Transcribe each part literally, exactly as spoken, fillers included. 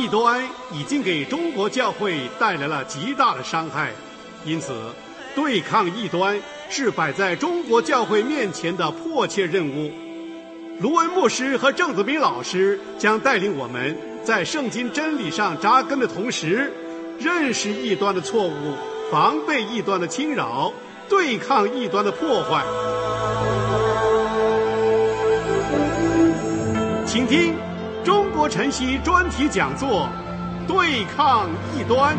端已经给中国教会带来了极大的伤害，因此对抗异端是摆在中国教会面前的迫切任务。卢文牧师和郑子明老师将带领我们在圣经真理上扎根的同时，认识异端的错误，防备异端的侵扰，对抗异端的破坏。请听中国晨曦专题讲座《对抗异端》。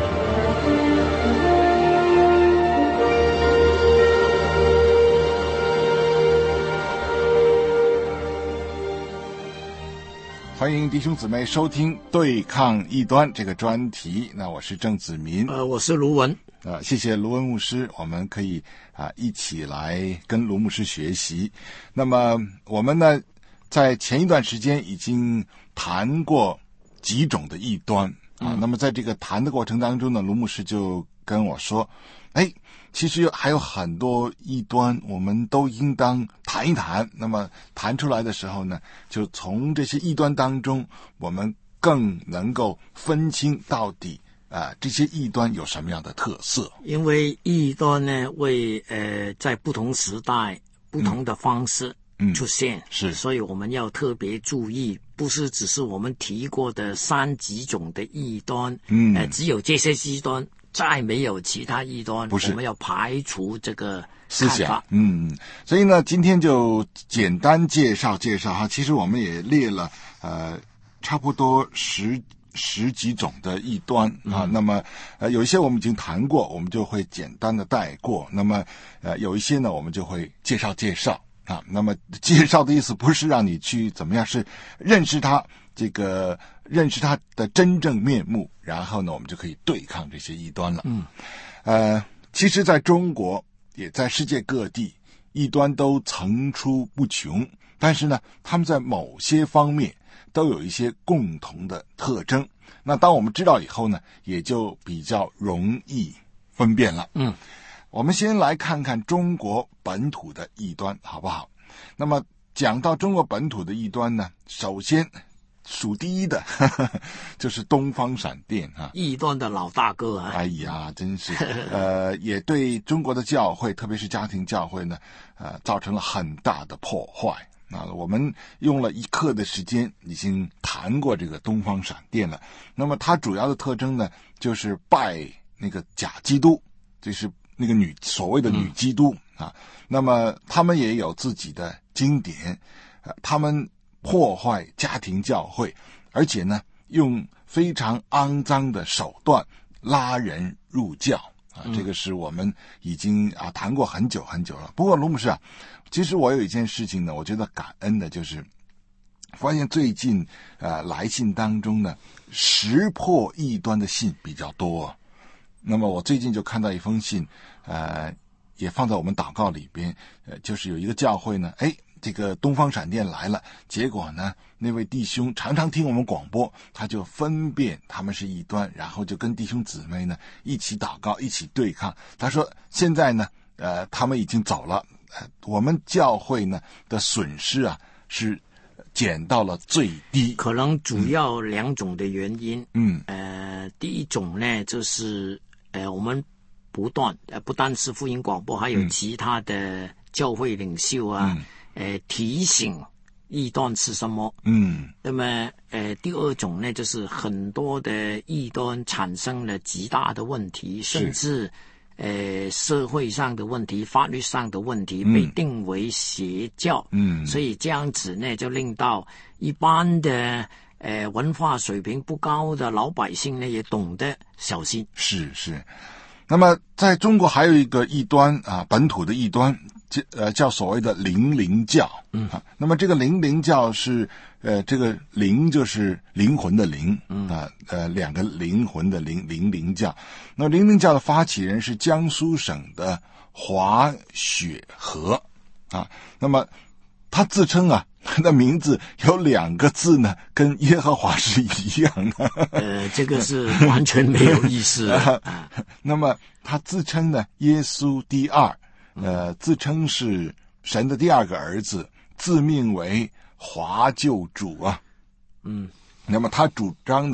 欢迎弟兄姊妹收听《对抗异端》这个专题。那我是郑子民， 呃，我是卢文。 呃，谢谢卢文牧师，我们可以啊、呃、一起来跟卢牧师学习。那么我们呢，在前一段时间已经谈过几种的异端啊、嗯。那么在这个谈的过程当中呢，卢牧师就跟我说，哎，其实还有很多异端我们都应当谈一谈。那么谈出来的时候呢，就从这些异端当中，我们更能够分清到底啊、呃、这些异端有什么样的特色。 因为异端呢，为呃在不同时代不同的方式出现、嗯、 是， 所以我们要特别注意，不是只是我们提过的三几种的异端，嗯，呃，只有这些异端，再没有其他异端， 不是， 我们要排除这个思想。嗯，所以呢，今天就简单介绍介绍哈。其实我们也列了呃差不多十十几种的异端啊。嗯、那么呃有一些我们已经谈过，我们就会简单的带过。那么呃有一些呢，我们就会介绍介绍啊。那么介绍的意思不是让你去怎么样，是认识它。这个认识它的真正面目，然后呢，我们就可以对抗这些异端了。嗯，呃，其实在中国，也在世界各地，异端都层出不穷。但是呢，他们在某些方面都有一些共同的特征。那当我们知道以后呢，也就比较容易分辨了。嗯，我们先来看看中国本土的异端，好不好？那么讲到中国本土的异端呢，首先数第一的呵呵就是东方闪电啊， 异端的老大哥啊！ 哎呀，真是，呃，也对中国的教会，特别是家庭教会呢，呃，造成了很大的破坏。啊，我们用了一课的时间，已经谈过这个东方闪电了。那么它主要的特征呢，就是拜那个假基督，就是那个女所谓的女基督、嗯、啊。那么他们也有自己的经典，呃，他们破坏家庭教会，而且呢，用非常肮脏的手段拉人入教啊，这个是我们已经啊谈过很久很久了。不过卢牧师啊，其实我有一件事情呢，我觉得感恩的就是发现最近呃来信当中呢，识破异端的信比较多。那么我最近就看到一封信，呃，也放在我们祷告里边，呃，就是有一个教会呢，哎。这个东方闪电来了，结果呢，那位弟兄常常听我们广播，他就分辨他们是异端，然后就跟弟兄姊妹呢一起祷告，一起对抗。他说现在呢，呃，他们已经走了，呃，我们教会呢的损失啊是减到了最低。 可能主要两种的原因， 嗯， 呃，第一种呢就是呃我们不断呃不单是福音广播，还有其他的教会领袖啊。嗯呃，提醒异端是什么？嗯，那么呃，第二种呢，就是很多的异端产生了极大的问题，甚至呃社会上的问题、法律上的问题，被定为邪教。嗯，所以这样子呢，就令到一般的呃文化水平不高的老百姓呢，也懂得小心。 是是。那么在中国还有一个异端啊，本土的异端。呃，叫所谓的灵灵教，嗯，啊，那么这个灵灵教是，呃，这个灵就是灵魂的灵，嗯啊，呃，两个灵魂的灵，灵灵教。那灵灵教的发起人是江苏省的华雪河，啊，那么他自称啊，他的名字有两个字呢，跟耶和华是一样的。 呃，这个是完全没有意思的。 啊、那么他自称呢，耶稣第二。呃，自称是神的第二个儿子，自命为华救主啊。嗯，那么他主张呢，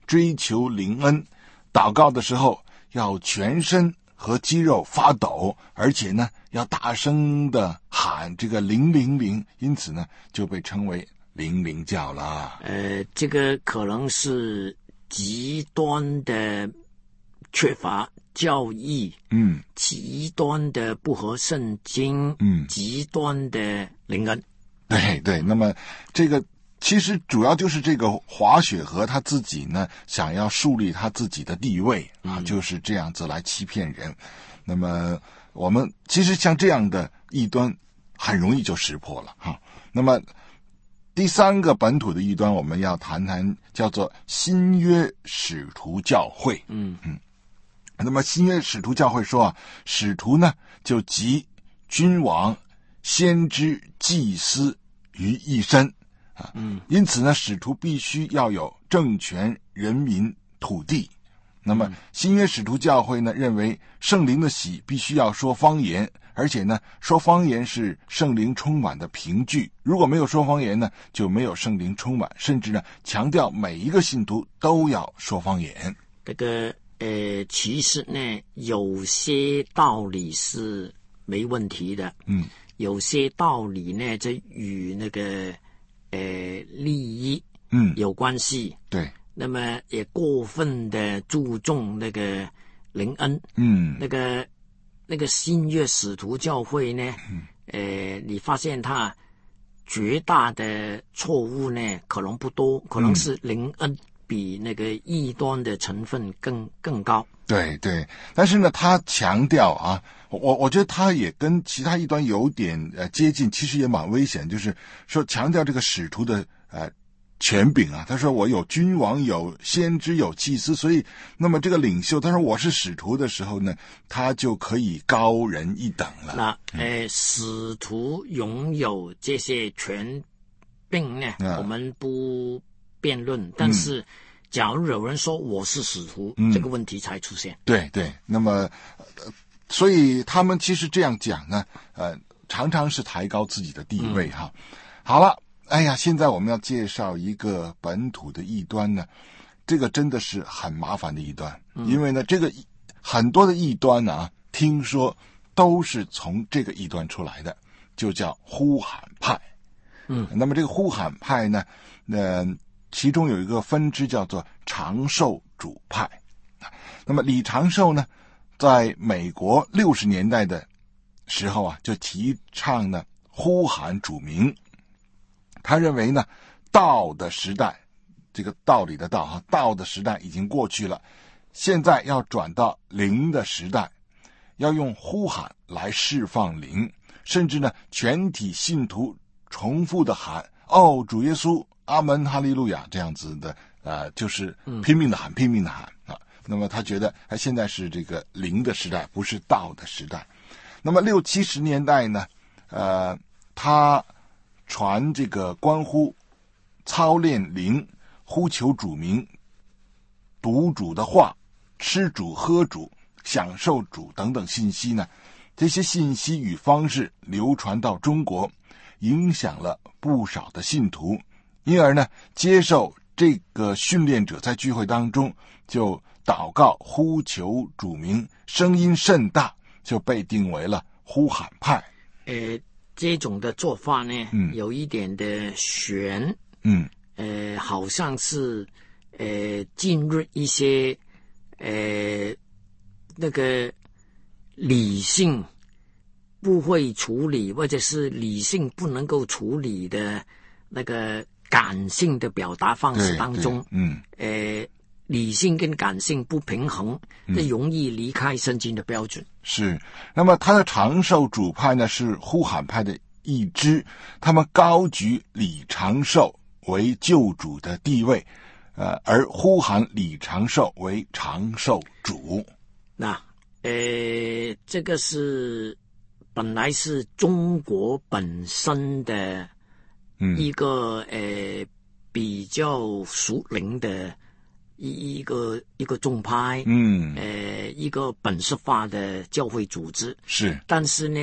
追求灵恩，祷告的时候要全身和肌肉发抖，而且呢要大声的喊这个零零零，因此呢就被称为零零教了。 呃，这个可能是极端的缺乏教义， 嗯， 极端的不合圣经， 嗯， 极端的灵恩。 对对，那么这个其实主要就是这个华雪和他自己呢，想要树立他自己的地位啊， 嗯、 就是这样子来欺骗人。那么我们其实像这样的异端，很容易就识破了哈。那么第三个本土的异端，我们要谈谈叫做新约使徒教会。 嗯嗯。那么新约使徒教会说啊，使徒呢就集君王、先知、祭司于一身啊。 嗯， 因此呢，使徒必须要有政权、人民、土地。那么新约使徒教会呢，认为圣灵的喜必须要说方言，而且呢，说方言是圣灵充满的凭据。如果没有说方言呢，就没有圣灵充满，甚至呢，强调每一个信徒都要说方言。 这个呃，其实呢，有些道理是没问题的， 嗯， 有些道理呢，就与那个呃利益嗯有关系， 对， 那么也过分的注重那个灵恩， 嗯， 那个那个新约使徒教会呢， 嗯、 呃，你发现他绝大的错误呢，可能不多，可能是灵恩比那个异端的成分更更高。 对对，但是呢，他强调啊，我我觉得他也跟其他异端有点呃接近，其实也蛮危险，就是说强调这个使徒的呃权柄啊。他说我有君王，有先知，有祭司，所以那么这个领袖，他说我是使徒的时候呢，他就可以高人一等了。 那呃，使徒拥有这些权柄呢， 嗯、 我们不辩论，但是。嗯假如有人说我是使徒、嗯、这个问题才出现。 对对，那么、呃、所以他们其实这样讲呢，呃，常常是抬高自己的地位哈、嗯。好了，哎呀，现在我们要介绍一个本土的异端呢，这个真的是很麻烦的异端、嗯、因为呢这个很多的异端呢、啊、听说都是从这个异端出来的，就叫呼喊派。 嗯， 那么这个呼喊派呢，呃其中有一个分支叫做长寿主派。那么李长寿呢，在美国六十年代的时候啊，就提倡呢呼喊主名。他认为呢，道的时代，这个道理的道哈，道的时代已经过去了，现在要转到灵的时代，要用呼喊来释放灵，甚至呢，全体信徒重复的喊：“哦，主耶稣！”阿门，哈利路亚，这样子的，呃，就是拼命的喊，嗯、拼命的喊啊。那么他觉得，哎，现在是这个灵的时代，不是道的时代。那么六七十年代呢，呃，他传这个关乎操练灵、呼求主名、读主的话、吃主、喝主、享受主等等信息呢，这些信息与方式流传到中国，影响了不少的信徒。因而呢，接受这个训练者在聚会当中就祷告呼求主名，声音甚大，就被定为了呼喊派。 呃，这种的做法呢， 嗯， 有一点的玄， 嗯， 呃，好像是呃进入一些呃那个理性不会处理，或者是理性不能够处理的那个。感性的表达方式当中， 嗯， 呃，理性跟感性不平衡，这容易离开圣经的标准。 是，那么他的长寿主派呢是呼喊派的一支，他们高举李长寿为救主的地位，呃，而呼喊李长寿为长寿主。 那，呃，这个是本来是中国本身的。一个呃比较属灵的一一个一个宗派， 嗯， 呃一个本色化的教会组织是， 但是呢，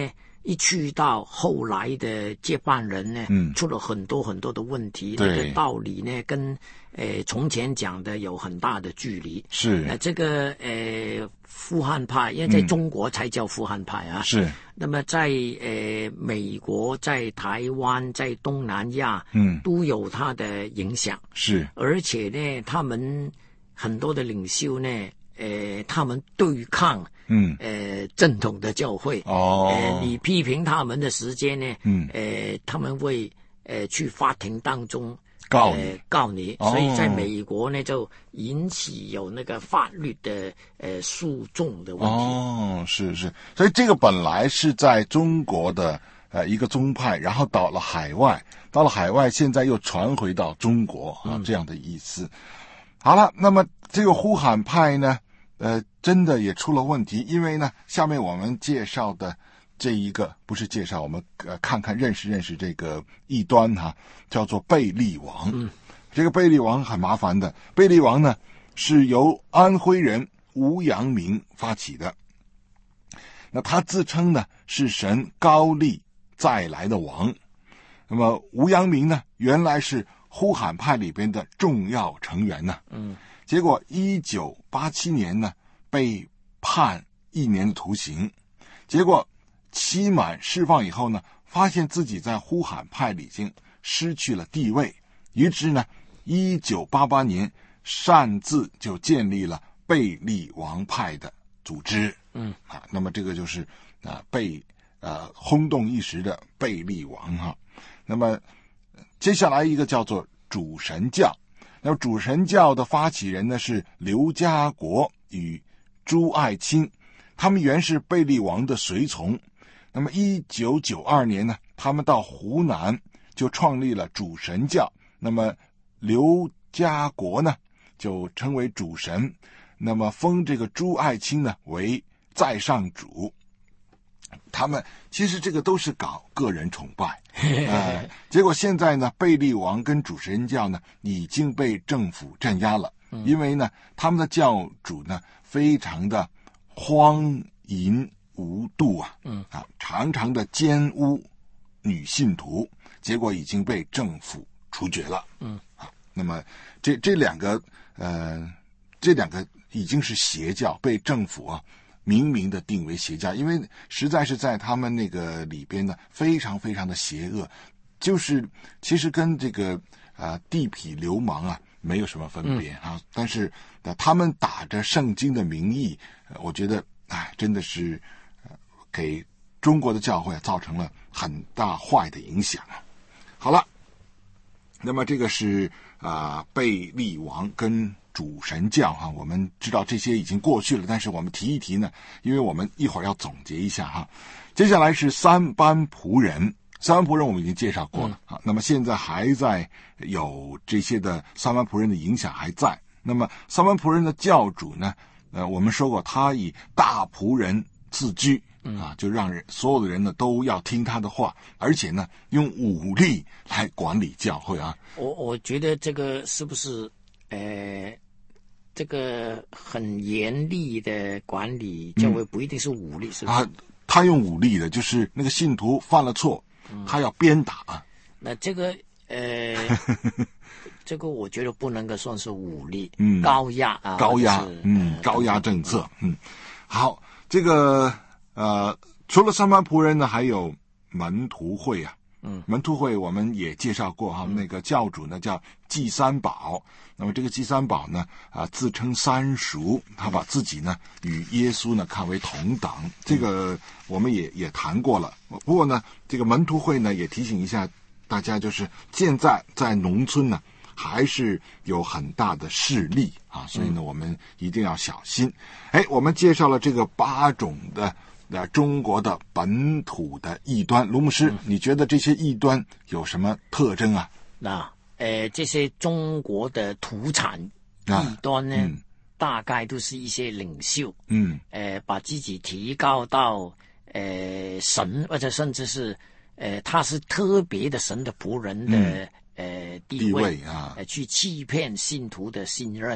一去到后来的接班人呢， 嗯， 出了很多很多的问题， 对， 那个道理呢跟呃从前讲的有很大的距离。 是， 呃，这个呃富汉派，因为在中国才叫富汉派啊， 嗯、是。 那么在呃美国、在台湾、在东南亚， 嗯， 都有它的影响。 是， 而且呢，他们很多的领袖呢，呃，他们对抗。 嗯， 呃，正统的教会哦， 呃，你批评他们的时间呢， 嗯， 呃，他们会呃去法庭当中告你， 呃、告你， 哦， 所以在美国呢就引起有那个法律的呃诉讼的问题。 哦，是是，所以这个本来是在中国的呃一个宗派，然后到了海外，到了海外，现在又传回到中国啊， 嗯、 这样的意思。好了，那么这个呼喊派呢？呃，真的也出了问题，因为呢，下面我们介绍的这一个不是介绍，我们呃看看认识认识这个异端哈、啊，叫做贝利王。 嗯， 这个贝利王很麻烦的，贝利王呢是由安徽人吴阳明发起的，那他自称呢是神高丽再来的王。那么吴阳明呢原来是呼喊派里边的重要成员呢。 嗯。 结果一九八七年呢被判一年的徒刑，结果期满释放以后呢，发现自己在呼喊派里已经失去了地位，于是呢一九八八年擅自就建立了贝利王派的组织。 嗯啊，那么这个就是啊被呃轰动一时的贝利王哈、啊。那么接下来一个叫做主神教。那么主神教的发起人呢是刘家国与朱爱卿，他们原是贝利王的随从。那么一九九二年呢，他们到湖南就创立了主神教。那么刘家国呢就称为主神，那么封这个朱爱卿呢为在上主。他们其实这个都是搞个人崇拜，呃，结果现在呢，贝利王跟主神教呢已经被政府镇压了，因为呢，他们的教主呢非常的荒淫无度啊， 嗯啊，常常的奸污女信徒，结果已经被政府处决了， 嗯， 啊，那么这这两个呃，这两个已经是邪教，被政府啊。明明的定为邪教，因为实在是在他们那个里边呢，非常非常的邪恶，就是其实跟这个啊、呃、地痞流氓啊没有什么分别、嗯、啊。但是、呃、他们打着圣经的名义，呃、我觉得哎，真的是、呃、给中国的教会、啊、造成了很大坏的影响。好了，那么这个是啊、呃、贝利王跟主神教哈、啊，我们知道这些已经过去了，但是我们提一提呢，因为我们一会儿要总结一下哈。接下来是三班仆人，三班仆人我们已经介绍过了、嗯、啊，那么现在还在有这些的三班仆人的影响还在。那么三班仆人的教主呢，呃，我们说过他以大仆人自居啊，就让人所有的人呢都要听他的话，而且呢用武力来管理教会啊。 我我觉得这个是不是呃？这个很严厉的管理教会不一定是武力，嗯、是不是？ 啊，他用武力的，就是那个信徒犯了错，嗯、他要鞭打。 那这个呃，这个我觉得不能够算是武力， 嗯， 高压啊， 高压，嗯， 呃、 高压政策，嗯。好，这个呃，除了三班仆人呢，还有门徒会啊。 嗯， 门徒会我们也介绍过哈，嗯、那个教主呢叫季三宝，那么这个季三宝呢啊自称三叔，他把自己呢与耶稣呢看为同等，嗯、这个我们也也谈过了。不过呢，这个门徒会呢也提醒一下大家，就是现在在农村呢还是有很大的势力啊，所以呢我们一定要小心。哎，我们介绍了这个八种的。呃，中国的本土的异端，卢牧师，嗯、你觉得这些异端有什么特征啊？ 那呃，这些中国的土产异端呢，啊嗯、大概都是一些领袖， 嗯， 呃，把自己提高到呃神，或者甚至是呃他是特别的神的仆人的、嗯、呃地位, 地位啊， 呃，去欺骗信徒的信任。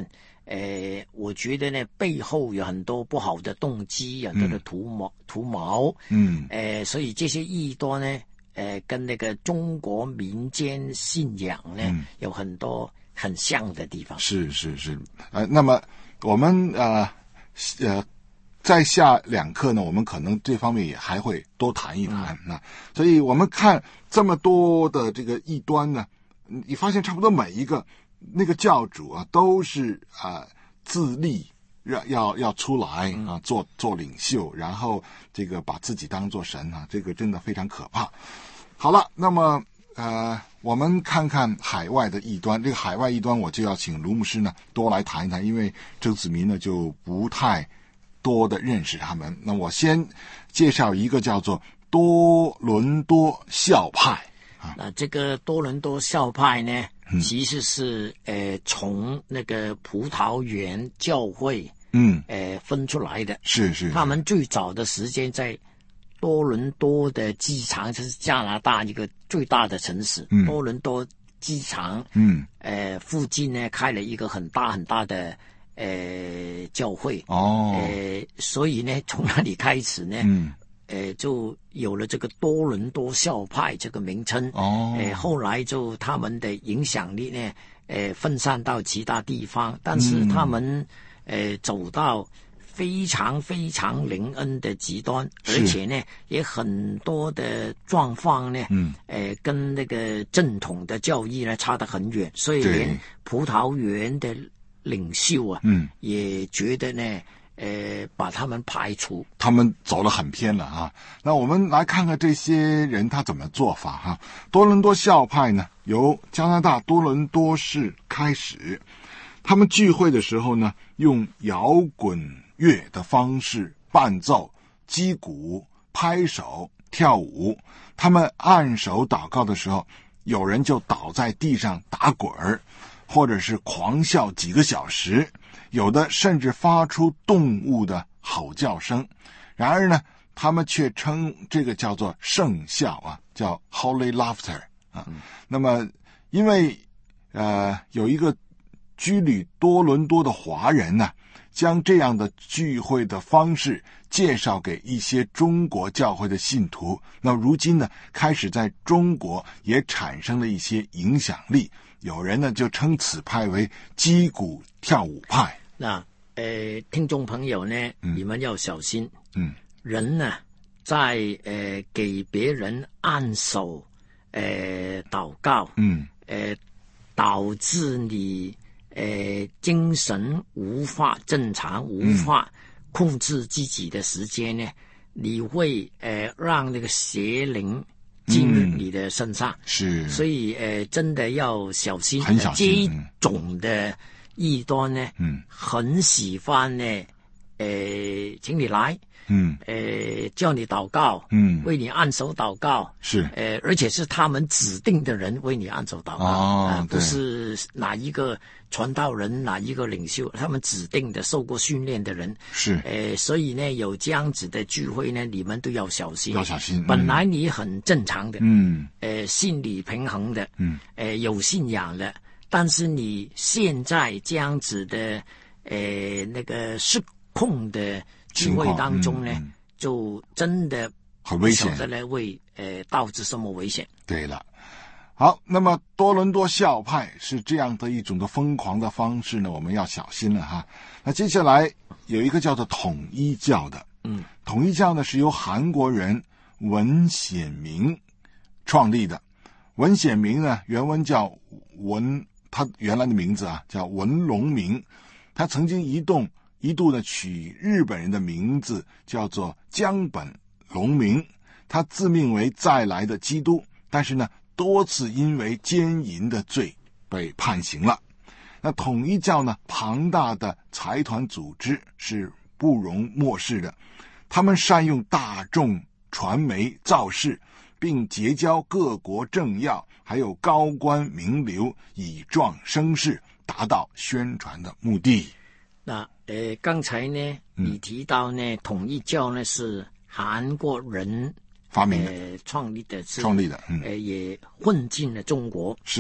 呃，我觉得呢背后有很多不好的动机，很多的图谋、嗯、图谋， 嗯， 呃，所以这些异端呢，呃，跟那个中国民间信仰呢、嗯、有很多很像的地方。 是是是，呃，那么我们呃呃。在下两课呢，我们可能这方面也还会多谈一谈、嗯、啊。所以我们看这么多的这个异端呢，你发现差不多每一个那个教主啊，都是啊、呃、自立要要要出来啊，做做领袖，然后这个把自己当作神啊，这个真的非常可怕。好了，那么呃，我们看看海外的异端。这个海外异端，我就要请卢牧师呢多来谈一谈，因为周子明呢就不太多的认识他们。那我先介绍一个叫做多伦多教派啊。 那这个多伦多教派呢，嗯、其实是呃从那个葡萄园教会嗯呃分出来的。 是是。 他们最早的时间在多伦多的机场，这是加拿大一个最大的城市。嗯、多伦多机场嗯呃附近呢开了一个很大很大的。呃，教会哦，呃，所以呢，从那里开始呢，嗯，呃，就有了这个多伦多教派这个名称哦。呃，后来就他们的影响力呢，呃，分散到其他地方，但是他们、嗯、呃走到非常非常灵恩的极端，而且呢，也很多的状况呢，嗯，呃，跟那个正统的教义呢差得很远，所以连葡萄园的领袖啊，嗯，也觉得呢，呃，把他们排除， 他们走得很偏了啊。那我们来看看这些人他怎么做法哈、啊。多伦多教派呢，由加拿大多伦多市开始，他们聚会的时候呢，用摇滚乐的方式伴奏、击鼓、拍手、跳舞。他们按手祷告的时候，有人就倒在地上打滚儿。或者是狂笑几个小时，有的甚至发出动物的吼叫声。然而呢，他们却称这个叫做圣笑啊，叫 Holy Laughter 啊。嗯、那么，因为呃有一个居旅多伦多的华人呢、啊，将这样的聚会的方式介绍给一些中国教会的信徒，那如今呢，开始在中国也产生了一些影响力。有人呢就称此派为击鼓跳舞派。 那呃，听众朋友呢，嗯、你们要小心。嗯，人呢，在呃给别人按手、呃祷告，嗯，呃导致你呃精神无法正常、无法控制自己的时间呢，嗯、你会呃让那个邪灵进入你的身上，嗯、是，所以呃，真的要小心。 很小心。 这一种的异端呢，嗯，很喜欢呢，呃，请你来，嗯，呃，叫你祷告，嗯，为你按手祷告， 是， 呃，而且是他们指定的人为你按手祷告，哦，呃、不是哪一个传道人、哪一个领袖，他们指定的、受过训练的人， 是， 呃，所以呢，有这样子的聚会呢，你们都要小心， 要小心。嗯、 本来你很正常的，嗯，呃，心理平衡的，嗯，呃，有信仰的，但是你现在这样子的，呃，那个失控的聚会当中呢，嗯嗯、就真的很危险， 不晓得呢会呃导致什么危险。 对了。好，那么多伦多教派是这样的一种的疯狂的方式呢，我们要小心了哈。那接下来有一个叫做统一教的，嗯，统一教呢是由韩国人文显明创立的。文显明呢，原文叫文，他原来的名字啊叫文龙明，他曾经一度一度呢取日本人的名字叫做江本龙明，他自命为再来的基督，但是呢多次因为奸淫的罪被判刑了。那统一教呢，庞大的财团组织是不容漠视的，他们善用大众传媒造势，并结交各国政要还有高官名流，以壮声势，达到宣传的目的。 那呃，刚才呢，你提到呢，嗯、统一教呢是韩国人发明的、 呃、创立的， 创立的，嗯， 呃，也混进了中国。 是，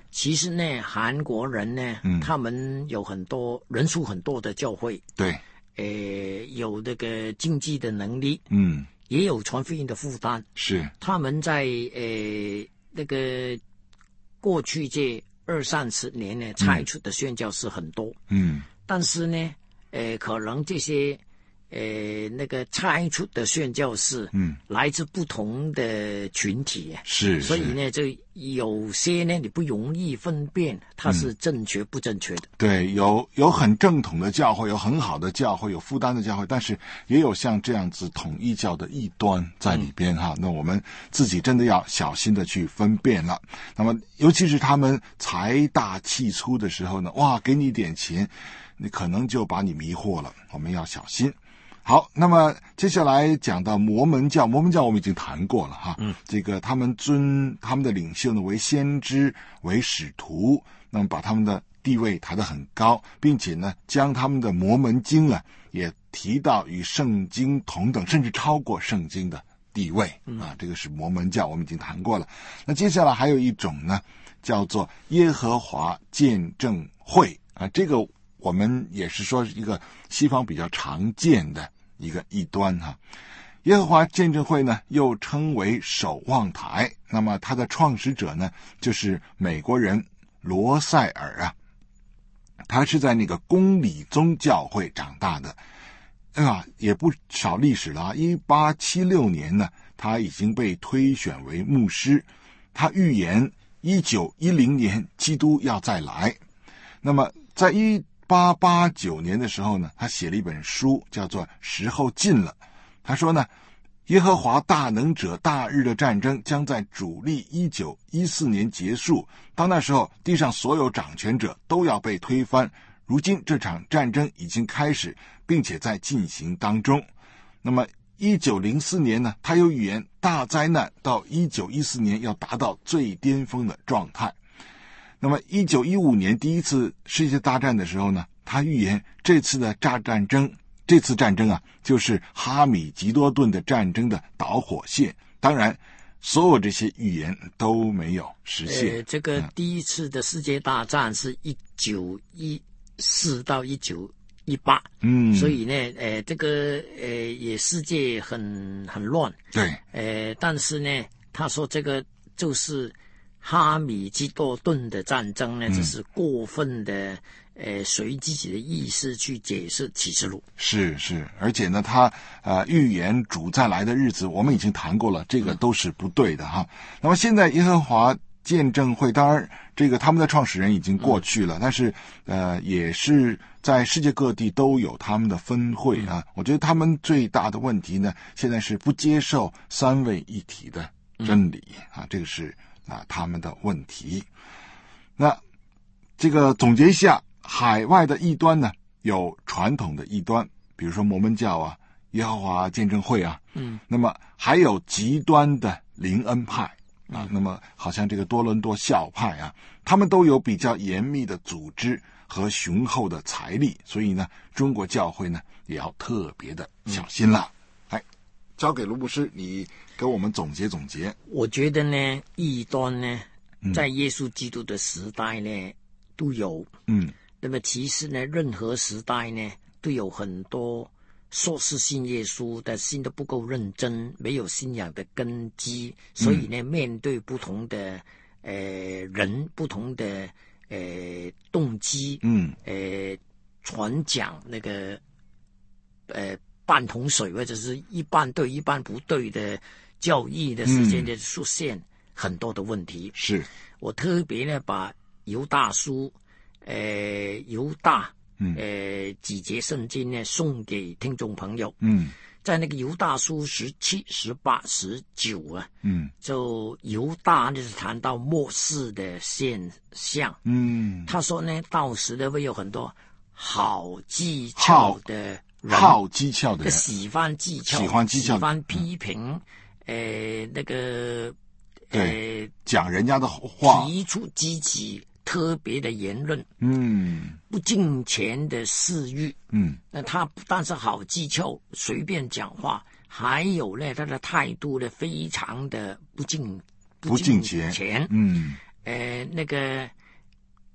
其实呢，韩国人呢，嗯、他们有很多人数很多的教会， 对， 呃，有那个经济的能力， 嗯， 也有传福音的负担， 是他们在呃那个过去这二三十年呢，拆出的宣教士很多， 嗯， 但是呢，呃，可能这些。呃，那个拆出的宣教士，嗯，来自不同的群体， 是， 所以呢，这有些呢，你不容易分辨它是正确不正确的。 嗯、对，有有很正统的教会，有很好的教会，有负担的教会，但是也有像这样子统一教的异端在里边哈、嗯。那我们自己真的要小心的去分辨了。那么，尤其是他们财大气粗的时候呢，哇，给你一点钱，你可能就把你迷惑了，我们要小心。好，那么接下来讲到摩门教，摩门教我们已经谈过了哈。嗯，这个他们尊他们的领袖呢为先知、为使徒，那么把他们的地位抬得很高，并且呢将他们的摩门经啊也提到与圣经同等，甚至超过圣经的地位啊。这个是摩门教，我们已经谈过了。那接下来还有一种呢，叫做耶和华见证会啊，这个我们也是说一个西方比较常见的一个异端哈。耶和华见证会呢又称为守望台，那么它的创始者呢就是美国人罗塞尔啊，他是在那个公理宗教会长大的，哎呀，也不少历史了啊。一八七六年呢，他已经被推选为牧师，他预言一九一零年基督要再来。那么在一八八九年的时候呢，他写了一本书叫做《时候近了》。他说呢，耶和华大能者大日的战争将在主历一九一四年结束，到那时候地上所有掌权者都要被推翻。如今这场战争已经开始，并且在进行当中。那么一九零四年呢，他又预言大灾难到一九一四年要达到最巅峰的状态。那么一九一五年第一次世界大战的时候呢，他预言这次的大战争这次战争啊就是哈米吉多顿的战争的导火线。当然所有这些预言都没有实现。 呃、这个第一次的世界大战是一九一四到一九一八，嗯，所以呢呃这个呃也世界很很乱。 对， 呃但是呢他说这个就是哈米基多顿的战争呢，只是过分的、嗯、呃随自己的意识去解释启示录。 是是，而且呢他呃预言主再来的日子我们已经谈过了，这个都是不对的哈。嗯、那么现在耶和华见证会，当然这个他们的创始人已经过去了，嗯、但是呃也是在世界各地都有他们的分会啊。嗯、我觉得他们最大的问题呢，现在是不接受三位一体的真理、嗯、啊，这个是啊，他们的问题。那这个总结一下，海外的异端呢，有传统的异端，比如说摩门教啊、耶和华见证会啊，嗯，那么还有极端的灵恩派啊，那么好像这个多伦多教派啊，他们都有比较严密的组织和雄厚的财力，所以呢，中国教会呢也要特别的小心了。哎、嗯，交给卢牧师，你给我们总结总结。 我觉得呢，异端呢，在耶稣基督的时代呢、嗯、都有，嗯，那么其实呢，任何时代呢都有很多说是信耶稣，但信得不够认真，没有信仰的根基，所以呢，嗯、面对不同的呃人、不同的呃动机，嗯，呃传讲那个呃半桶水或者是一半对一半不对的教义的时间的出现很多的问题。 是我特别呢把犹大书呃犹大呃几节圣经呢送给听众朋友。嗯，在那个犹大书十七、十八、十九啊，嗯，就犹大就是谈到末世的现象。嗯，他说呢，到时呢会有很多好技巧的人， 好技巧的人， 喜欢技巧， 喜欢技巧， 喜欢批评，嗯、呃，那个， 对，呃，讲人家的话， 提出积极特别的言论， 嗯， 不敬虔的私欲， 嗯， 那他不但是好技巧，随便讲话，还有呢，他的态度呢非常的不敬不敬虔， 虔， 嗯， 呃，那个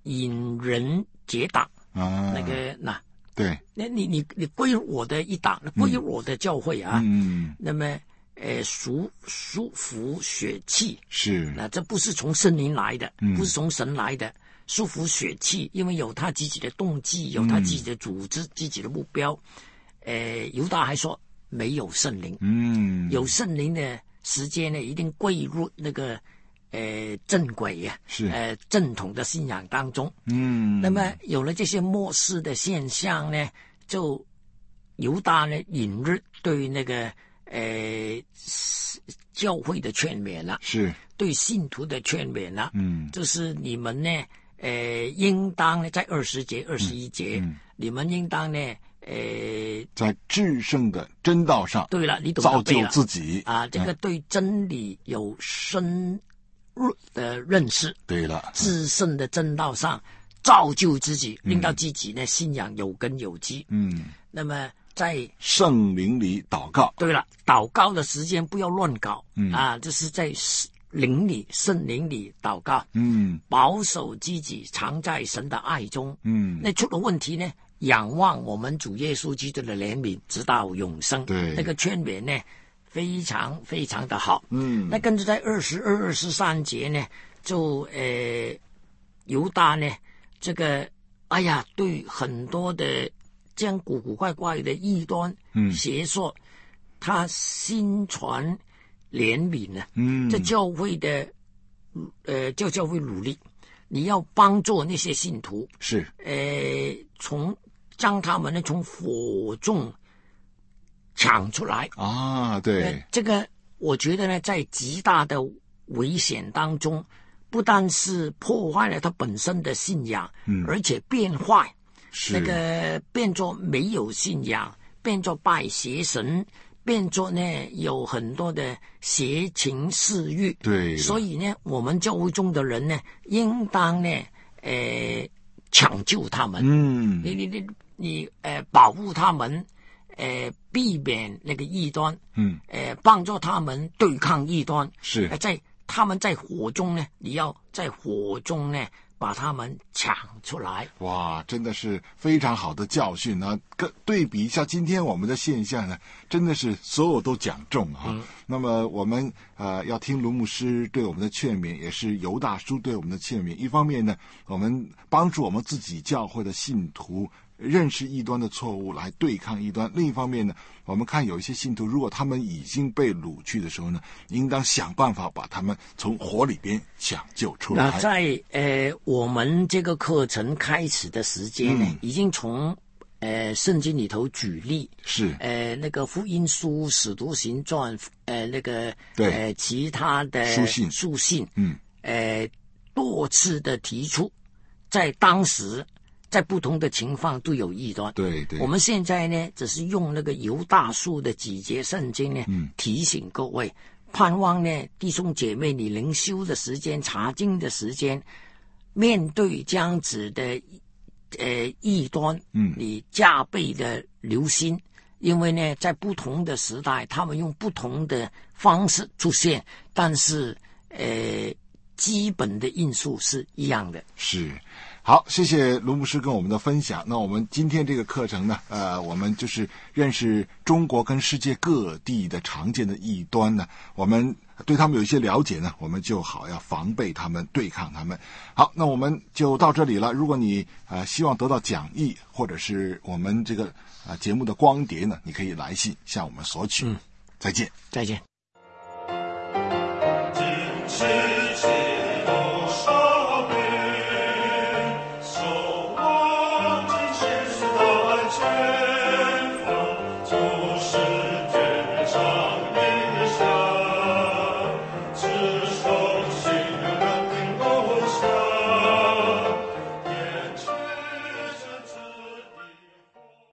引人结党啊， 那个那对， 那你你你归入我的一党，归入我的教会啊， 嗯， 那么呃属属服血气是， 那这不是从圣灵来的， 嗯、 不是从神来的，属服血气，因为有他自己的动机，有他自己的组织，嗯、自己的目标。呃，犹大还说没有圣灵， 嗯， 有圣灵的时间呢，一定归入那个呃正轨呀、啊， 是呃正统的信仰当中。 嗯， 那么有了这些末世的现象呢，就犹大呢引入对那个呃教会的劝勉了， 是对信徒的劝勉了。 嗯， 就是你们呢，呃，应当呢在二十节、二十一节， 嗯嗯、 你们应当呢。呃， 在至圣的真道上， 对了，你懂造就自己啊，这个对真理有深入的认识。 对了， 至圣的真道上造就自己，令到自己呢信仰有根有基。 嗯， 那么在圣灵里祷告。 对了，祷告的时间不要乱搞， 嗯啊，就是在灵里、圣灵里祷告。 嗯， 保守自己，常在神的爱中。 嗯， 那出了问题呢？仰望我们主耶稣基督的怜悯，直到永生。 对， 那个劝勉呢，非常非常的好。 嗯， 那跟着在二十二、二十三节呢，就呃犹大呢，这个哎呀，对很多的这样古古怪怪的异端、嗯邪说，他心传怜悯呢。嗯，这教会的呃叫教会努力，你要帮助那些信徒， 是呃从。将他们呢从火中抢出来啊！对、 呃，这个我觉得呢，在极大的危险当中，不但是破坏了他本身的信仰，嗯，而且变坏， 是那个变作没有信仰，变作拜邪神，变作呢有很多的邪情私欲。 对， 所以呢，我们教会中的人呢，应当呢，呃，抢救他们。嗯，你你你。你呃保护他们，呃避免那个异端，嗯，呃帮助他们对抗异端， 是、 呃、在他们在火中呢，你要在火中呢把他们抢出来。 哇，真的是非常好的教训呢、啊！跟对比一下今天我们的现象呢，真的是所有都讲中啊。嗯、那么我们呃要听卢牧师对我们的劝勉，也是犹大叔对我们的劝勉。一方面呢，我们帮助我们自己教会的信徒。认识异端的错误来对抗异端。另一方面呢，我们看有一些信徒，如果他们已经被掳去的时候呢，应当想办法把他们从火里边抢救出来。 那在呃我们这个课程开始的时间呢，嗯、已经从呃圣经里头举例， 是呃那个福音书、使徒行传，呃那个对呃其他的书信书信， 嗯呃多次的提出，在当时。在不同的情况都有异端。 对对， 我们现在呢，只是用那个犹大书的几节圣经呢，嗯、提醒各位，盼望呢弟兄姐妹，你灵修的时间、查经的时间，面对这样子的呃异端，嗯，你加倍的留心，因为呢，在不同的时代，他们用不同的方式出现，但是呃，基本的因素是一样的。 是。好，谢谢卢牧师跟我们的分享。那我们今天这个课程呢，呃，我们就是认识中国跟世界各地的常见的异端呢，我们对他们有一些了解呢，我们就好要防备他们，对抗他们。好，那我们就到这里了。如果你呃希望得到讲义或者是我们这个呃节目的光碟呢，你可以来信向我们索取。嗯，再见， 再见。 是